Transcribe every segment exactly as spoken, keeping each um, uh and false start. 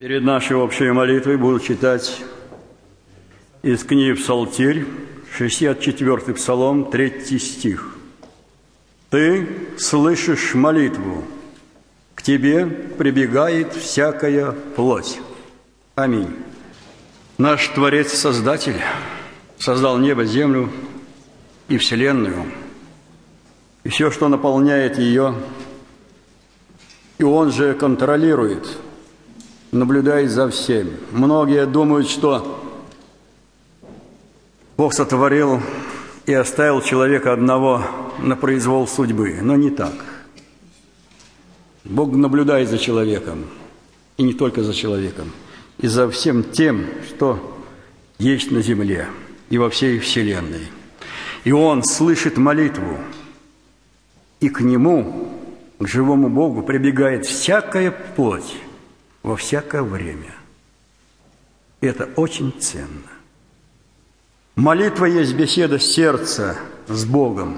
Перед нашей общей молитвой буду читать из книги «Псалтирь», шестьдесят четвёртый Псалом, третий стих. «Ты слышишь молитву, к тебе прибегает всякая плоть». Аминь. Наш Творец-Создатель создал небо, землю и вселенную, и все, что наполняет ее, и Он же контролирует, наблюдает за всем. Многие думают, что Бог сотворил и оставил человека одного на произвол судьбы, но не так. Бог наблюдает за человеком, и не только за человеком, и за всем тем, что есть на земле и во всей вселенной. И Он слышит молитву, и к Нему, к живому Богу, прибегает всякая плоть во всякое время. И это очень ценно. Молитва есть беседа сердца с Богом.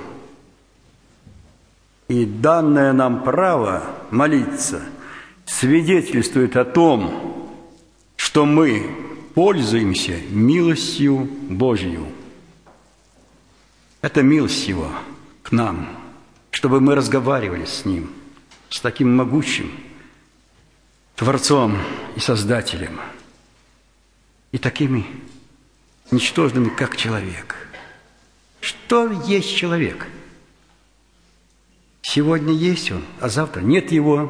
И данное нам право молиться свидетельствует о том, что мы пользуемся милостью Божью. Это милость Его к нам, чтобы мы разговаривали с Ним, с таким могучим Творцом и Создателем, и такими ничтожными, как человек. Что есть человек? Сегодня есть он, а завтра нет его.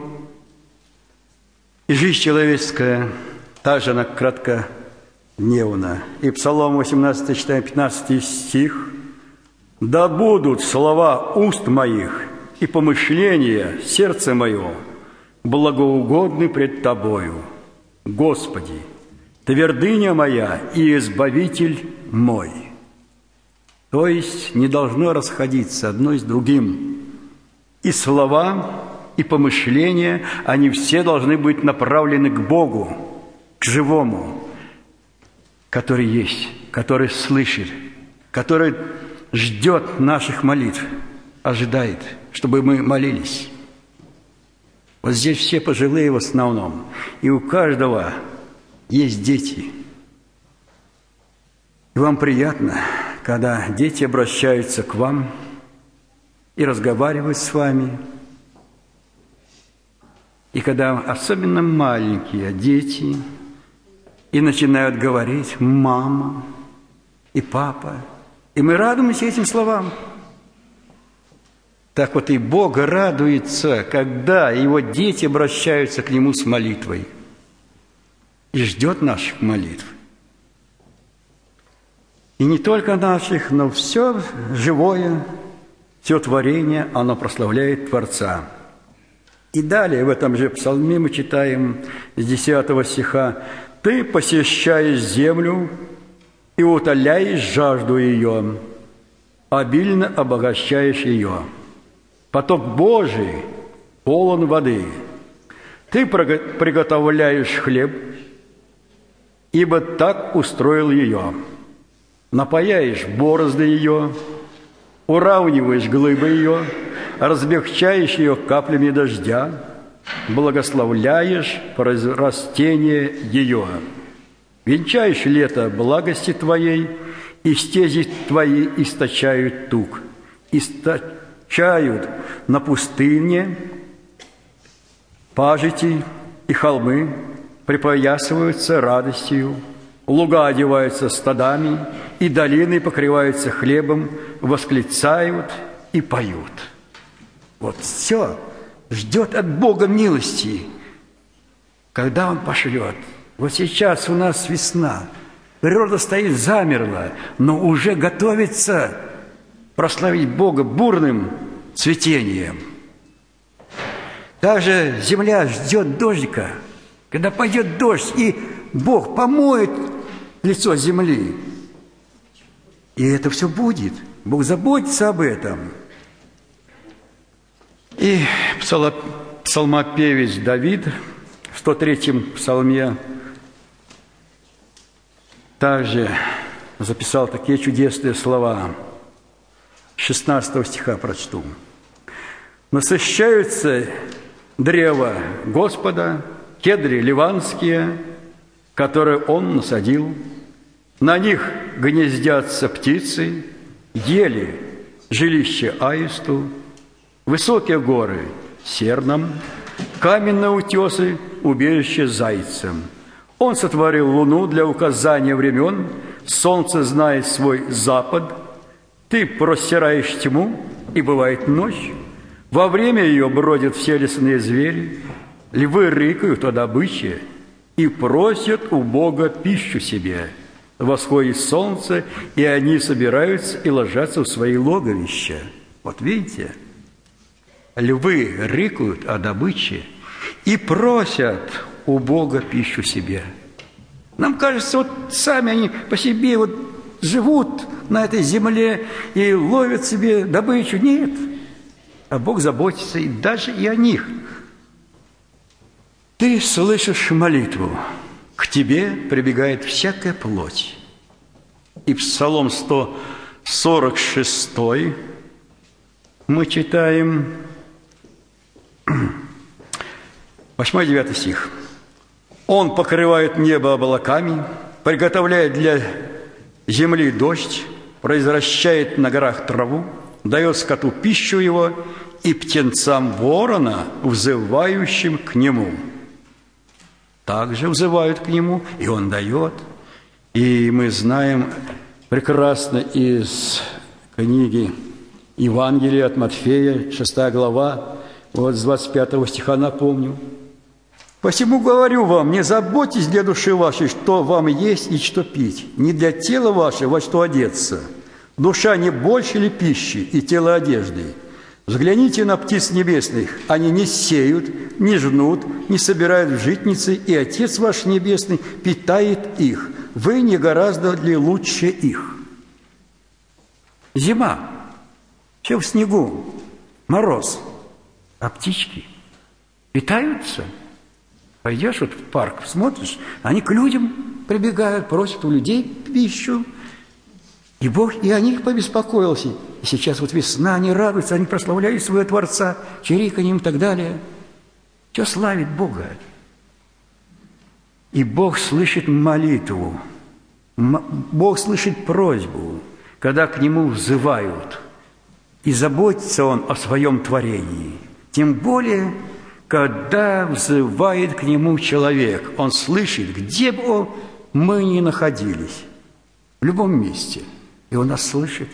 И жизнь человеческая, также она краткодневна. И Псалом восемнадцатый, читаем пятнадцатый стих. «Да будут слова уст моих и помышления сердца моего благоугодны пред Тобою, Господи, твердыня моя и избавитель мой». То есть не должно расходиться одно с другим. И слова, и помышления, они все должны быть направлены к Богу, к живому, который есть, который слышит, который ждет наших молитв, ожидает, чтобы мы молились. Вот здесь все пожилые в основном, и у каждого есть дети. И вам приятно, когда дети обращаются к вам и разговаривают с вами. И когда особенно маленькие дети и начинают говорить «мама» и «папа», и мы радуемся этим словам. Так вот и Бог радуется, когда Его дети обращаются к Нему с молитвой и ждет наших молитв. И не только наших, но все живое, все творение, оно прославляет Творца. И далее в этом же псалме мы читаем с десятого стиха: «Ты посещаешь землю и утоляешь жажду ее, обильно обогащаешь ее. Поток Божий полон воды. Ты приготовляешь хлеб, ибо так устроил ее. Напаяешь борозды ее, уравниваешь глыбы ее, размягчаешь ее каплями дождя, благословляешь произрастение ее. Венчаешь лето благости Твоей, и стези Твои источают тук, источают на пустыне пажити и холмы, припоясываются радостью, луга одеваются стадами, и долины покрываются хлебом, восклицают и поют». Вот все ждет от Бога милости, когда Он пошлет. Вот сейчас у нас весна, природа стоит замерла, но уже готовится прославить Бога бурным цветением. Также земля ждет дождика, когда пойдет дождь, и Бог помоет лицо земли. И это все будет. Бог заботится об этом. И псалмопевец Давид в сто третьем псалме также записал такие чудесные слова. шестнадцатого стиха прочту. «Насыщаются древо Господа кедры ливанские, которые он насадил. На них гнездятся птицы, ели жилище аисту, высокие горы серном, каменные утесы убежище зайцем. Он сотворил луну для указания времен, солнце знает свой запад. Ты простираешь тьму, и бывает ночь. Во время ее бродят все лесные звери, львы рыкают о добыче и просят у Бога пищу себе. Восходит солнце, и они собираются и ложатся в свои логовища. Вот видите, львы рыкают о добыче и просят у Бога пищу себе. Нам кажется, вот сами они по себе вот живут на этой земле и ловят себе добычу. Нет, а Бог заботится и даже и о них. Ты слышишь молитву, к тебе прибегает всякая плоть. И Псалом сто сорок шесть мы читаем восьмой-девятый стих. Он покрывает небо облаками, приготовляет для земли дождь, произвращает на горах траву, дает скоту пищу его и птенцам ворона, взывающим к нему. Также взывают к нему, и он дает. И мы знаем прекрасно из книги Евангелия от Матфея, шестая глава, вот с двадцать пятого стиха напомню. «Посему говорю вам, не заботьтесь для души вашей, что вам есть и что пить, не для тела вашего, во что одеться. Душа не больше ли пищи и тело одежды? Взгляните на птиц небесных, они не сеют, не жнут, не собирают в житницы, и Отец ваш Небесный питает их. Вы не гораздо ли лучше их?» Зима, все в снегу, мороз, а птички питаются. Пойдешь вот в парк, смотришь, они к людям прибегают, просят у людей пищу. И Бог и о них побеспокоился. И сейчас вот весна, они радуются, они прославляют своего Творца, чириканьем и так далее. Все славит Бога. И Бог слышит молитву, Бог слышит просьбу, когда к Нему взывают. И заботится Он о своем творении. Тем более, когда взывает к Нему человек, Он слышит, где бы мы ни находились, в любом месте, и Он нас слышит.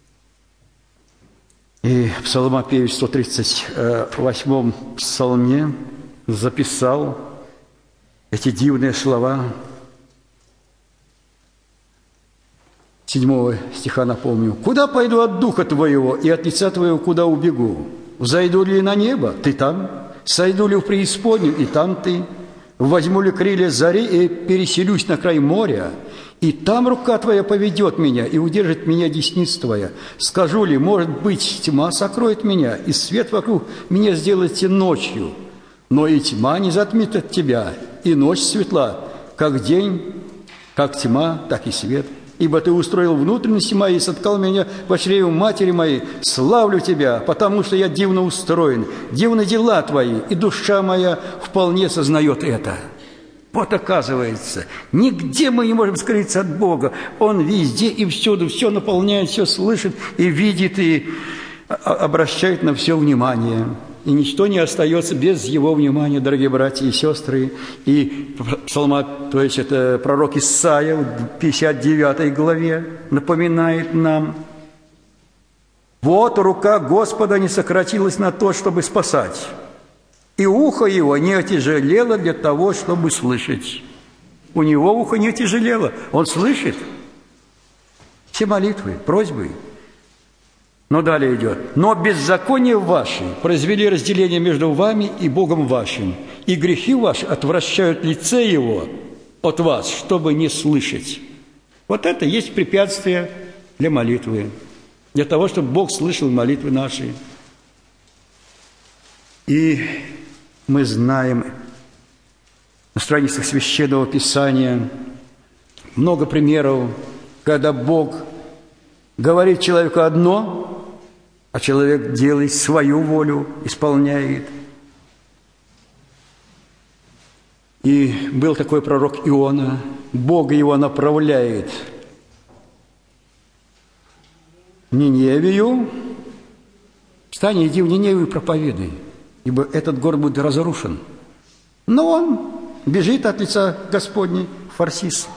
И псалмопевец в сто тридцать восьмом псалме записал эти дивные слова. Седьмого стиха напомню. «Куда пойду от духа твоего, и от лица твоего куда убегу? Взойду ли на небо? Ты там. Сойду ли в преисподнюю? И там ты. Возьму ли крылья зари и переселюсь на край моря? И там рука твоя поведет меня, и удержит меня десница твоя. Скажу ли, может быть, тьма сокроет меня, и свет вокруг меня сделайте ночью. Но и тьма не затмит от тебя, и ночь светла, как день, как тьма, так и свет. Ибо ты устроил внутренности мои, соткал меня в чреве матери моей. Славлю тебя, потому что я дивно устроен. Дивны дела твои, и душа моя вполне сознает это». Вот оказывается, нигде мы не можем скрыться от Бога. Он везде и всюду, все наполняет, все слышит и видит, и обращает на все внимание. И ничто не остается без Его внимания, дорогие братья и сестры. И псалма, то есть это пророк Исаия в пятьдесят девятой главе напоминает нам: «Вот рука Господа не сократилась на то, чтобы спасать, и ухо Его не отяжелело для того, чтобы слышать». У Него ухо не отяжелело, Он слышит все молитвы, просьбы. Но далее идет. «Но беззаконие ваши произвели разделение между вами и Богом вашим, и грехи ваши отвращают лице Его от вас, чтобы не слышать». Вот это есть препятствие для молитвы, для того, чтобы Бог слышал молитвы наши. И мы знаем на страницах Священного Писания много примеров, когда Бог говорит человеку одно, а человек делает свою волю, исполняет. И был такой пророк Иона. Бог его направляет в Ниневию. Встань, иди в Ниневию и проповедуй, ибо этот город будет разрушен. Но он бежит от лица Господней в Фарсис.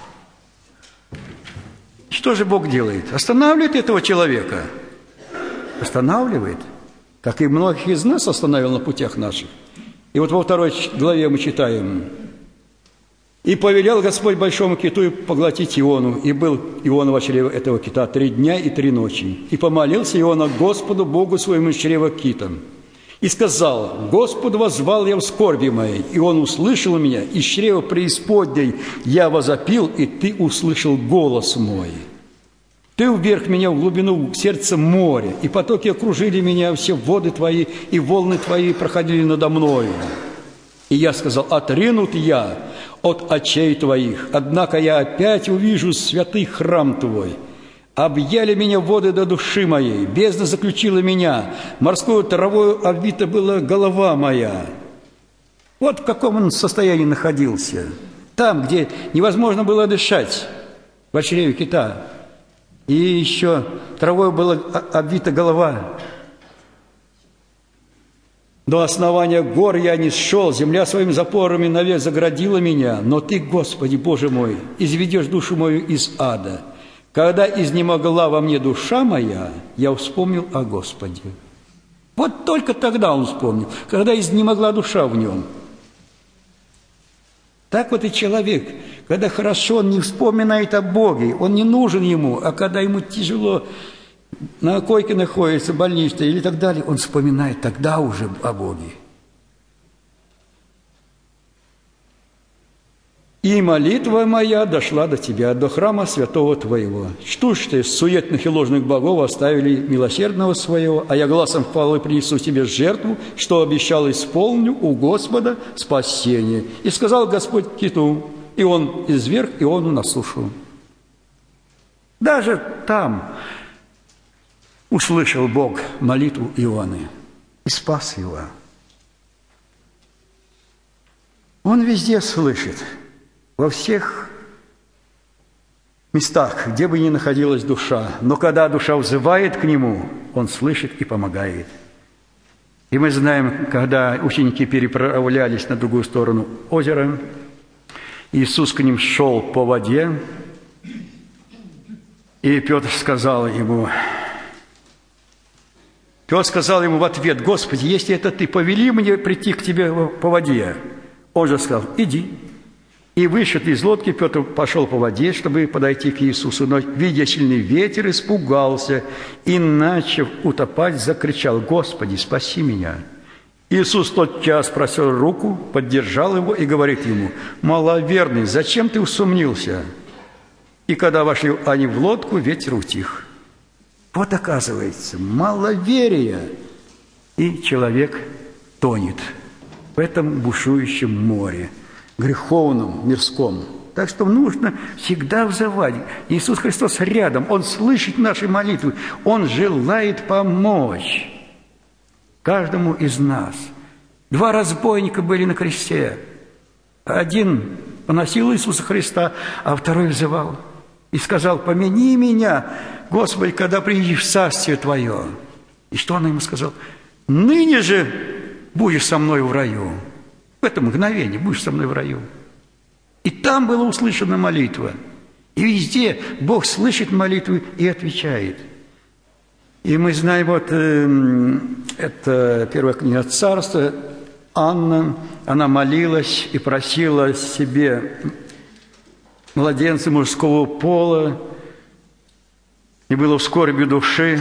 Что же Бог делает? Останавливает этого человека. Останавливает, как и многих из нас останавливал на путях наших. И вот во второй главе мы читаем: «И повелел Господь большому киту поглотить Иону, и был Иона во чреве этого кита три дня и три ночи. И помолился Иона Господу Богу своему из чрева китом. И сказал: Господу воззвал я в скорби моей, и Он услышал меня, из чрева преисподней я возопил, и Ты услышал голос мой. Ты вверх меня в глубину сердца моря, и потоки окружили меня, все воды Твои, и волны Твои проходили надо мною. И я сказал: отринут я от очей Твоих, однако я опять увижу святый храм Твой. Объяли меня воды до души моей, бездна заключила меня, морскую травою обвита была голова моя». Вот в каком он состоянии находился. Там, где невозможно было дышать, в чреве кита. И еще травой была обвита голова. До основания гор я не сшел, земля своими запорами навек заградила меня. Но Ты, Господи, Боже мой, изведешь душу мою из ада. Когда изнемогла во мне душа моя, я вспомнил о Господе. Вот только тогда он вспомнил, когда изнемогла душа в нем. Так вот и человек, когда хорошо, он не вспоминает о Боге, он не нужен ему, а когда ему тяжело, на койке находится, больница или так далее, он вспоминает тогда уже о Боге. «И молитва моя дошла до Тебя, до храма святого Твоего. Что ж ты, суетных и ложных богов оставили милосердного своего, а я гласом хвалы принесу Тебе жертву, что обещал, исполню у Господа спасение. И сказал Господь киту, и он изверг, и он наслушал». Даже там услышал Бог молитву Ионы и спас его. Он везде слышит. Во всех местах, где бы ни находилась душа. Но когда душа взывает к Нему, Он слышит и помогает. И мы знаем, когда ученики переправлялись на другую сторону озера, Иисус к ним шел по воде, и Петр сказал ему, Петр сказал ему в ответ: «Господи, если это Ты, повели мне прийти к Тебе по воде». Он же сказал: «Иди». И вышед из лодки, Петр пошел по воде, чтобы подойти к Иисусу, но, видя сильный ветер, испугался и, начав утопать, закричал: «Господи, спаси меня!» Иисус тотчас простер руку, поддержал его и говорит ему: «Маловерный, зачем ты усомнился?» И когда вошли они в лодку, ветер утих. Вот оказывается, маловерие, и человек тонет в этом бушующем море, греховном, мирском. Так что нужно всегда взывать. Иисус Христос рядом, Он слышит наши молитвы, Он желает помочь каждому из нас. Два разбойника были на кресте. Один поносил Иисуса Христа, а второй взывал и сказал: «Помяни меня, Господи, когда приедешь в царствие Твое». И что он ему сказал? «Ныне же будешь со мной в раю». В это мгновение будешь со мной в раю. И там была услышана молитва. И везде Бог слышит молитвы и отвечает. И мы знаем, вот э, это первая книга Царства, Анна, она молилась и просила себе младенца мужского пола, и было в скорби души.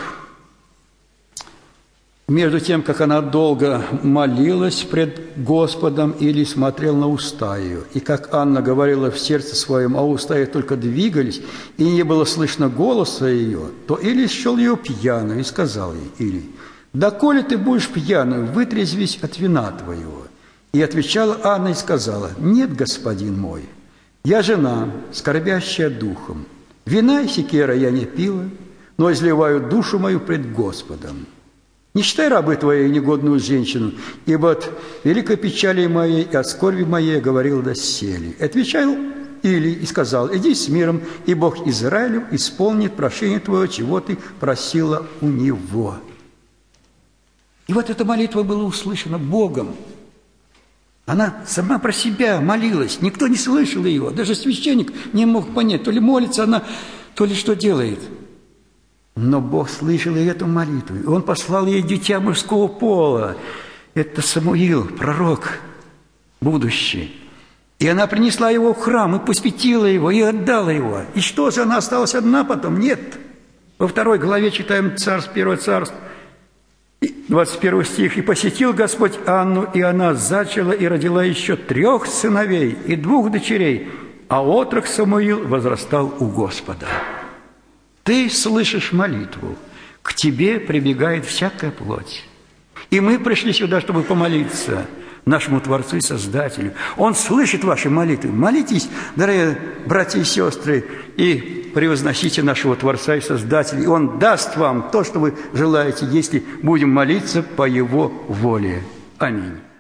Между тем, как она долго молилась пред Господом или смотрела на уста ее, и как Анна говорила в сердце своем, а уста ее только двигались, и не было слышно голоса ее, то Или счел ее пьяную и сказал ей: «Или, доколе ты будешь пьяную, вытрезвись от вина твоего». И отвечала Анна и сказала: «Нет, господин мой, я жена, скорбящая духом. Вина и секера я не пила, но изливаю душу мою пред Господом». Не считай рабы твоей негодную женщину, ибо от великой печали моей и от скорби моей говорил доселе. Отвечал Или и сказал: иди с миром, и Бог Израилю исполнит прошение твое, чего ты просила у Него. И вот эта молитва была услышана Богом. Она сама про себя молилась, никто не слышал ее, даже священник не мог понять, то ли молится она, то ли что делает. Но Бог слышал и эту молитву, и Он послал ей дитя мужского пола. Это Самуил, пророк, будущий. И она принесла его в храм, и посвятила его, и отдала его. И что же, она осталась одна потом? Нет. Во второй главе читаем Царств, первое царство, двадцать первый стих. «И посетил Господь Анну, и она зачала и родила еще трех сыновей и двух дочерей, а отрок Самуил возрастал у Господа». Ты слышишь молитву, к тебе прибегает всякая плоть. И мы пришли сюда, чтобы помолиться нашему Творцу и Создателю. Он слышит ваши молитвы. Молитесь, дорогие братья и сестры, и превозносите нашего Творца и Создателя. И Он даст вам то, что вы желаете, если будем молиться по Его воле. Аминь.